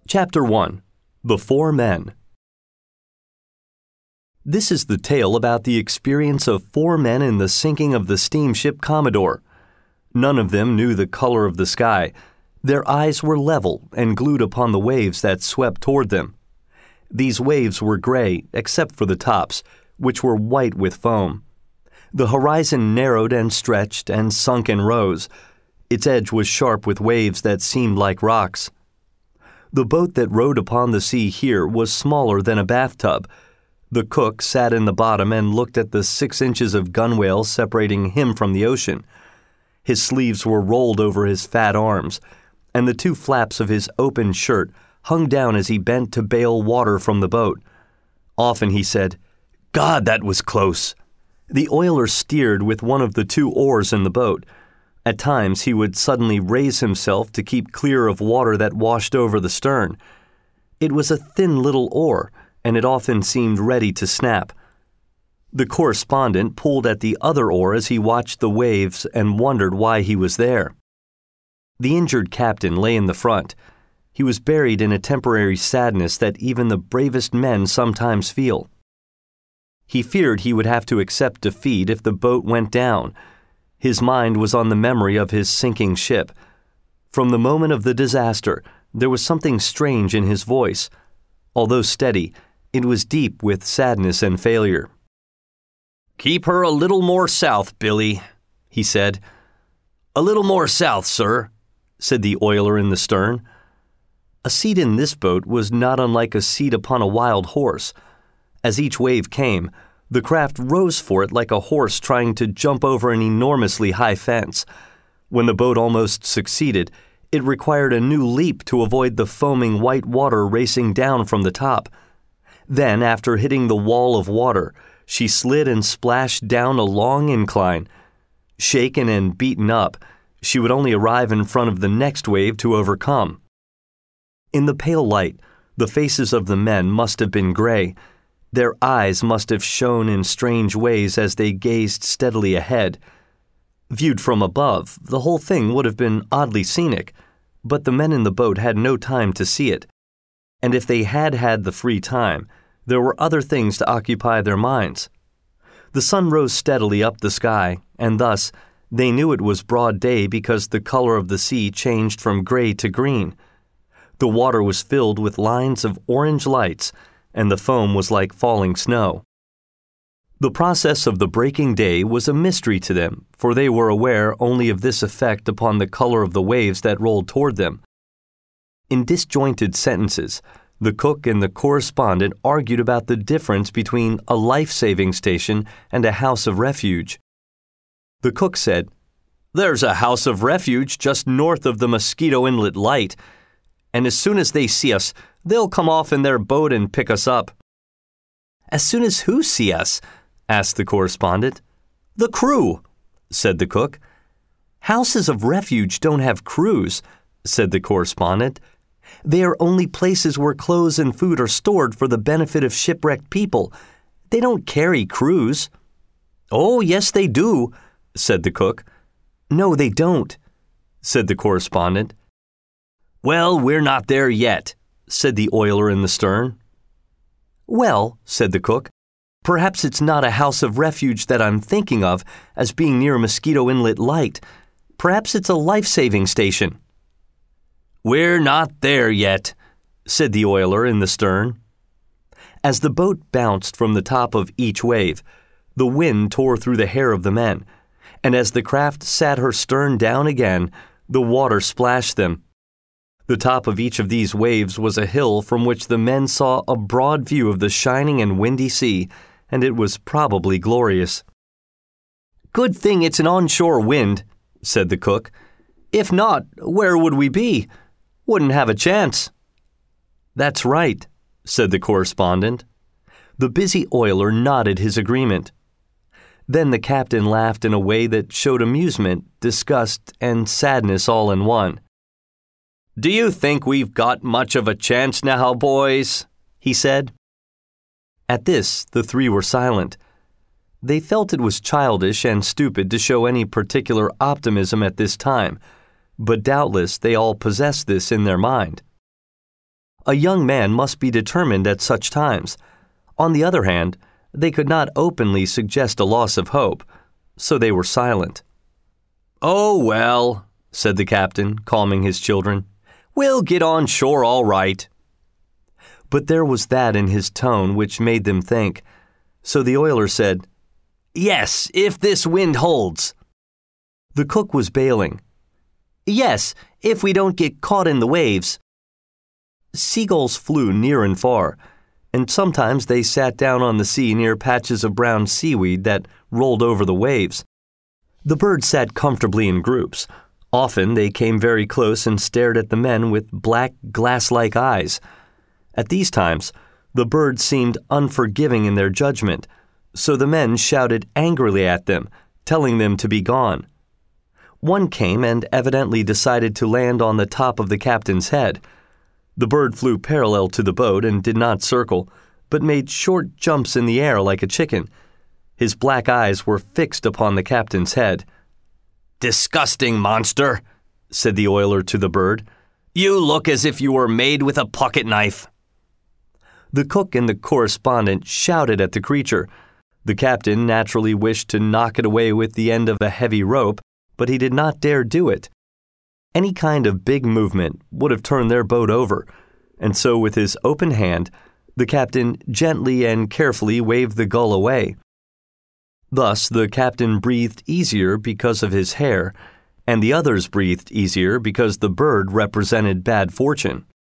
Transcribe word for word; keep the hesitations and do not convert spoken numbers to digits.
Chapter one. The Four Men. This is the tale about the experience of four men in the sinking of the steamship Commodore. None of them knew the color of the sky. Their eyes were level and glued upon the waves that swept toward them. These waves were gray, except for the tops, which were white with foam. The horizon narrowed and stretched and sunk in rows. Its edge was sharp with waves that seemed like rocks. The boat that rode upon the sea here was smaller than a bathtub. The cook sat in the bottom and looked at the six inches of gunwale separating him from the ocean. His sleeves were rolled over his fat arms, and the two flaps of his open shirt hung down as he bent to bail water from the boat. Often he said, "God, that was close." The oiler steered with one of the two oars in the boat. At times he would suddenly raise himself to keep clear of water that washed over the stern. It was a thin little oar, and it often seemed ready to snap. The correspondent pulled at the other oar as he watched the waves and wondered why he was there. The injured captain lay in the front. He was buried in a temporary sadness that even the bravest men sometimes feel. He feared he would have to accept defeat if the boat went down. His mind was on the memory of his sinking ship. From the moment of the disaster, there was something strange in his voice. Although steady, it was deep with sadness and failure. "Keep her a little more south, Billy," he said. "A little more south, sir," said the oiler in the stern. A seat in this boat was not unlike a seat upon a wild horse. As each wave came, the craft rose for it like a horse trying to jump over an enormously high fence. When the boat almost succeeded, it required a new leap to avoid the foaming white water racing down from the top. Then, after hitting the wall of water, she slid and splashed down a long incline. Shaken and beaten up, she would only arrive in front of the next wave to overcome. In the pale light, the faces of the men must have been gray. Their eyes must have shone in strange ways as they gazed steadily ahead. Viewed from above, the whole thing would have been oddly scenic, but the men in the boat had no time to see it. And if they had had the free time, there were other things to occupy their minds. The sun rose steadily up the sky, and thus they knew it was broad day because the color of the sea changed from gray to green. The water was filled with lines of orange lights, and the foam was like falling snow. The process of the breaking day was a mystery to them, for they were aware only of this effect upon the color of the waves that rolled toward them. In disjointed sentences, the cook and the correspondent argued about the difference between a life-saving station and a house of refuge. The cook said, "There's a house of refuge just north of the Mosquito Inlet Light, and as soon as they see us, they'll come off in their boat and pick us up." "As soon as who see us?" asked the correspondent. "The crew," said the cook. "Houses of refuge don't have crews," said the correspondent. "They are only places where clothes and food are stored for the benefit of shipwrecked people. They don't carry crews." "Oh, yes, they do," said the cook. "No, they don't," said the correspondent. "Well, we're not there yet," said the oiler in the stern. "Well," said the cook, "perhaps it's not a house of refuge that I'm thinking of as being near Mosquito Inlet Light. Perhaps it's a life-saving station." "We're not there yet," said the oiler in the stern. As the boat bounced from the top of each wave, the wind tore through the hair of the men, and as the craft sat her stern down again, the water splashed them. The top of each of these waves was a hill from which the men saw a broad view of the shining and windy sea, and it was probably glorious. "Good thing it's an onshore wind," said the cook. "If not, where would we be? Wouldn't have a chance." "That's right," said the correspondent. The busy oiler nodded his agreement. Then the captain laughed in a way that showed amusement, disgust, and sadness all in one. "Do you think we've got much of a chance now, boys?" he said. At this, the three were silent. They felt it was childish and stupid to show any particular optimism at this time, but doubtless they all possessed this in their mind. A young man must be determined at such times. On the other hand, they could not openly suggest a loss of hope, so they were silent. "Oh, well," said the captain, calming his children, "we'll get on shore all right." But there was that in his tone which made them think, so the oiler said, "Yes, if this wind holds." The cook was bailing. "Yes, if we don't get caught in the waves." Seagulls flew near and far, and sometimes they sat down on the sea near patches of brown seaweed that rolled over the waves. The birds sat comfortably in groups. Often they came very close and stared at the men with black, glass-like eyes. At these times, the birds seemed unforgiving in their judgment, so the men shouted angrily at them, telling them to be gone. One came and evidently decided to land on the top of the captain's head. The bird flew parallel to the boat and did not circle, but made short jumps in the air like a chicken. His black eyes were fixed upon the captain's head. "Disgusting monster," said the oiler to the bird. "You look as if you were made with a pocket knife." The cook and the correspondent shouted at the creature. The captain naturally wished to knock it away with the end of a heavy rope, but he did not dare do it. Any kind of big movement would have turned their boat over, and so with his open hand, the captain gently and carefully waved the gull away. Thus the captain breathed easier because of his hair, and the others breathed easier because the bird represented bad fortune.